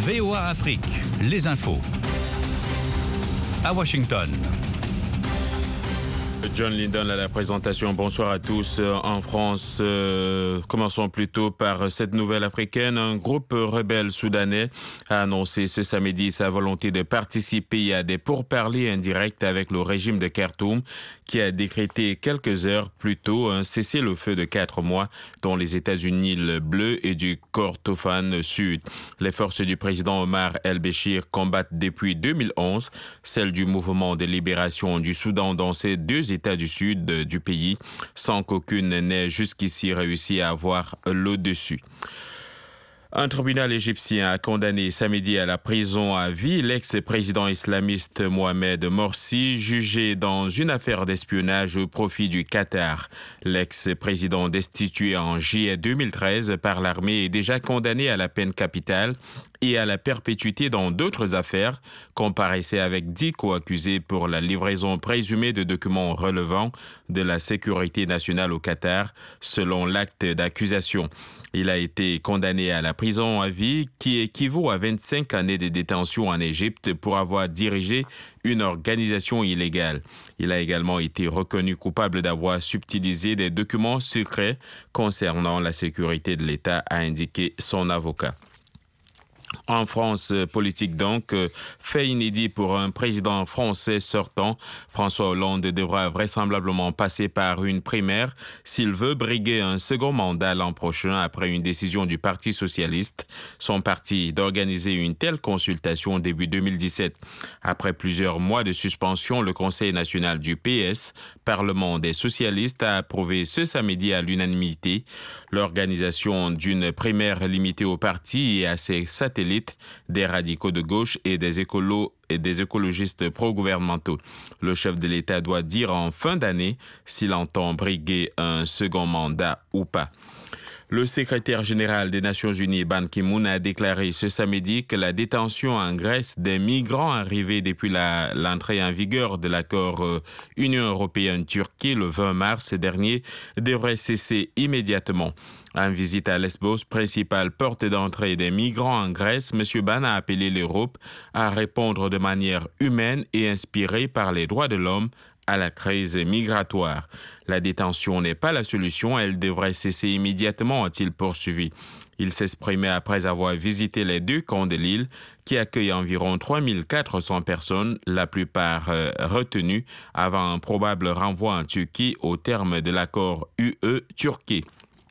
VOA Afrique, les infos. À Washington. John Lindon à la présentation. Bonsoir à tous. En France, commençons plutôt par cette nouvelle africaine. Un groupe rebelle soudanais a annoncé ce samedi sa volonté de participer à des pourparlers indirects avec le régime de Khartoum, qui a décrété quelques heures plus tôt un cessez-le-feu de 4 mois dont les États-Unis, le Bleu et du Kordofan Sud. Les forces du président Omar el-Béchir combattent depuis 2011 celles du mouvement de libération du Soudan dans ces deux États du sud du pays, sans qu'aucune n'ait jusqu'ici réussi à avoir le dessus. Un tribunal égyptien a condamné samedi à la prison à vie l'ex-président islamiste Mohamed Morsi, jugé dans une affaire d'espionnage au profit du Qatar. L'ex-président destitué en juillet 2013 par l'armée est déjà condamné à la peine capitale et à la perpétuité dans d'autres affaires, comparaissait avec 10 co-accusés pour la livraison présumée de documents relevant de la sécurité nationale au Qatar, selon l'acte d'accusation. Il a été condamné à la prison à vie, qui équivaut à 25 années de détention en Égypte pour avoir dirigé une organisation illégale. Il a également été reconnu coupable d'avoir subtilisé des documents secrets concernant la sécurité de l'État, a indiqué son avocat. En France, politique donc, fait inédit pour un président français sortant. François Hollande devra vraisemblablement passer par une primaire s'il veut briguer un second mandat l'an prochain après une décision du Parti socialiste, son parti, d'organiser une telle consultation début 2017. Après plusieurs mois de suspension, le Conseil national du PS, Parlement des socialistes, a approuvé ce samedi à l'unanimité l'organisation d'une primaire limitée au parti et à ses satellites, des radicaux de gauche et des écologistes pro-gouvernementaux. Le chef de l'État doit dire en fin d'année s'il entend briguer un second mandat ou pas. Le secrétaire général des Nations Unies, Ban Ki-moon, a déclaré ce samedi que la détention en Grèce des migrants arrivés depuis l'entrée en vigueur de l'accord Union européenne-Turquie le 20 mars dernier devrait cesser immédiatement. En visite à Lesbos, principale porte d'entrée des migrants en Grèce, M. Ban a appelé l'Europe à répondre de manière humaine et inspirée par les droits de l'homme à la crise migratoire. La détention n'est pas la solution, elle devrait cesser immédiatement, a-t-il poursuivi. Il s'exprimait après avoir visité les 2 camps de l'île qui accueillent environ 3400 personnes, la plupart retenues avant un probable renvoi en Turquie au terme de l'accord UE-Turquie.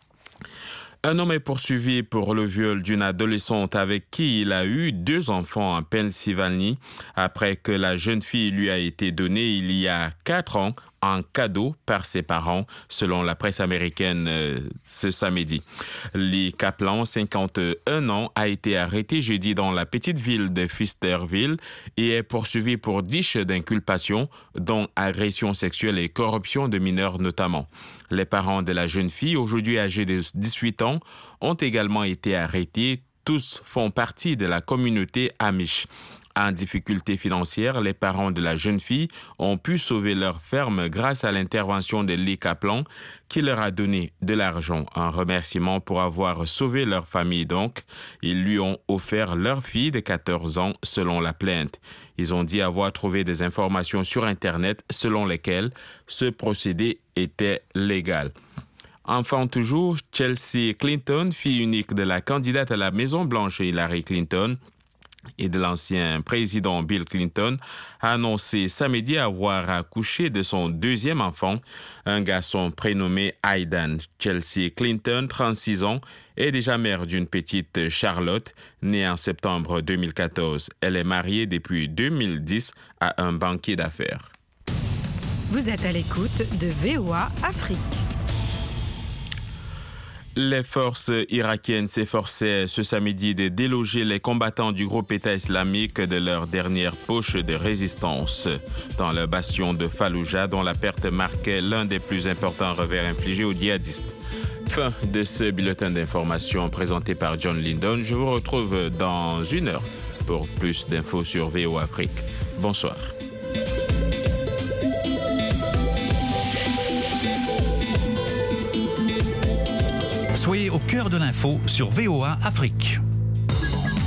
Un homme est poursuivi pour le viol d'une adolescente avec qui il a eu 2 enfants en Pennsylvanie après que la jeune fille lui a été donnée il y a 4 ans en cadeau par ses parents, selon la presse américaine ce samedi. Lee Kaplan, 51 ans, a été arrêté jeudi dans la petite ville de Pfisterville et est poursuivi pour 10 chefs d'inculpation, dont agression sexuelle et corruption de mineurs notamment. Les parents de la jeune fille, aujourd'hui âgée de 18 ans, ont également été arrêtés. Tous font partie de la communauté Amish. En difficulté financière, les parents de la jeune fille ont pu sauver leur ferme grâce à l'intervention de Lee Kaplan, qui leur a donné de l'argent en remerciement pour avoir sauvé leur famille. Donc, ils lui ont offert leur fille de 14 ans, selon la plainte. Ils ont dit avoir trouvé des informations sur Internet selon lesquelles ce procédé était légal. Enfin toujours, Chelsea Clinton, fille unique de la candidate à la Maison-Blanche Hillary Clinton, et de l'ancien président Bill Clinton, a annoncé samedi avoir accouché de son 2e enfant, un garçon prénommé Aidan. Chelsea Clinton, 36 ans, est déjà mère d'une petite Charlotte, née en septembre 2014. Elle est mariée depuis 2010 à un banquier d'affaires. Vous êtes à l'écoute de VOA Afrique. Les forces irakiennes s'efforçaient ce samedi de déloger les combattants du groupe État islamique de leur dernière poche de résistance dans le bastion de Fallujah, dont la perte marquait l'un des plus importants revers infligés aux djihadistes. Fin de ce bulletin d'information présenté par John Lindon. Je vous retrouve dans 1 heure pour plus d'infos sur VOA Afrique. Bonsoir. Soyez au cœur de l'info sur VOA Afrique.